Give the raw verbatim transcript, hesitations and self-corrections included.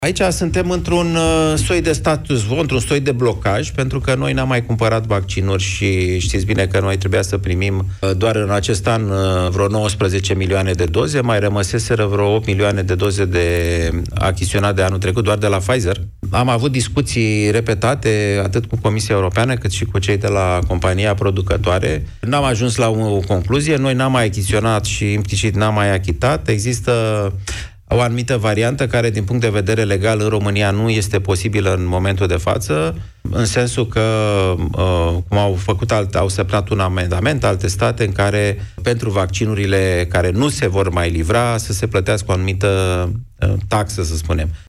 Aici suntem într-un uh, soi de status quo, într-un soi de blocaj, pentru că noi n-am mai cumpărat vaccinuri și știți bine că noi trebuia să primim uh, doar în acest an uh, vreo nouăsprezece milioane de doze, mai rămăseseră vreo opt milioane de doze de achiziționat de anul trecut, doar de la Pfizer. Am avut discuții repetate, atât cu Comisia Europeană, cât și cu cei de la compania producătoare. N-am ajuns la o concluzie, noi n-am mai achiziționat și implicit n-am mai achitat. Există o anumită variantă care, din punct de vedere legal, în România nu este posibilă în momentul de față, în sensul că, uh, cum au făcut, alte, au semnat un amendament alte state în care, pentru vaccinurile care nu se vor mai livra, să se plătească o anumită uh, taxă, să spunem.